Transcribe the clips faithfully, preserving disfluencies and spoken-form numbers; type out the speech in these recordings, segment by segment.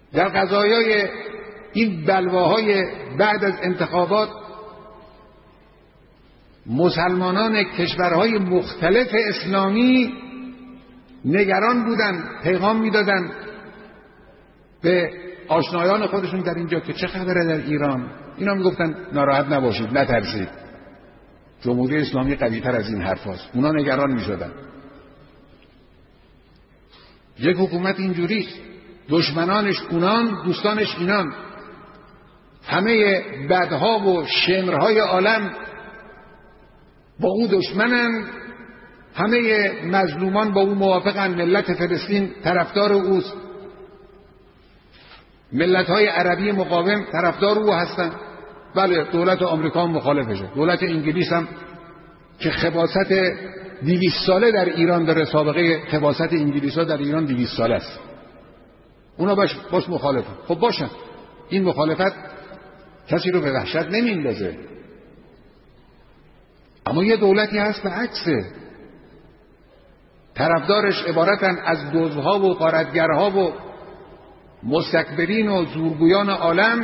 در قضایای این بلواهای بعد از انتخابات مسلمانان کشورهای مختلف اسلامی نگران بودن، پیغام میدادن به آشنایان خودشون در اینجا که چه خبره در ایران. اینا میگفتن ناراحت نباشید، نترسید، جمهوری اسلامی قوی تر از این حرف هست. اونا نگران میشدن. یک حکومت اینجوری، دشمنانش اونان، دوستانش اینان، همه بدها و شمرهای عالم با او دشمنن، همه مظلومان با او موافقن، ملت فلسطین طرفدار اوست، ملت‌های عربی مقاوم طرفدار او هستن. بله دولت آمریکا هم مخالفشه، دولت انگلیس هم که خباثت دویست ساله در ایران داره، سابقه خباثت انگلیس‌ها در ایران دویست ساله است، اونا باش باش مخالفن. خب باشن، این مخالفت کسی رو به وحشت نمیندازه. اما یه دولتی هست به عکسه، طرفدارش عبارتن از دزدها و غارتگرها و مستکبرین و زورگویان عالم،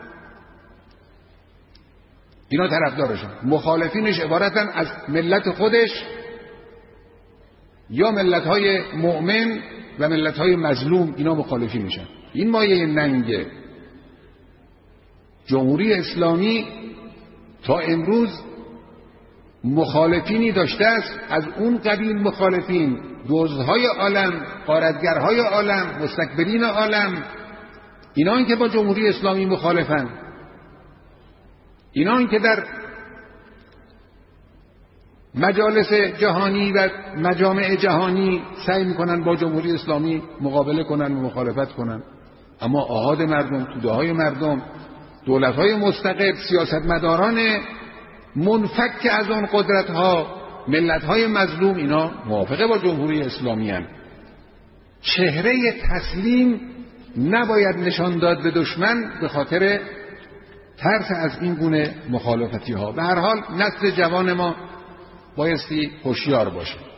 اینا طرفدارشن. مخالفینش عبارتن از ملت خودش یا ملت‌های مؤمن و ملت‌های مظلوم، اینا مخالفینشن. این مایه ننگه. جمهوری اسلامی تا امروز مخالفینی داشته است، از اون قبیل مخالفین، دزدهای عالم، غارتگرهای عالم، مستکبرین عالم، اینا که با جمهوری اسلامی مخالفن، اینا که در مجالس جهانی و مجامع جهانی سعی میکنن با جمهوری اسلامی مقابله کنن و مخالفت کنن. اما آحاد مردم، توده‌های مردم، دولت‌های مستقل، سیاستمداران منفک از اون قدرت‌ها، ملت‌های مظلوم، اینا موافقه با جمهوری اسلامی هستند. چهره تسلیم نباید نشان داد به دشمن به خاطر ترس از این گونه مخالفتی ها. به هر حال نسل جوان ما بایستی هوشیار باشه.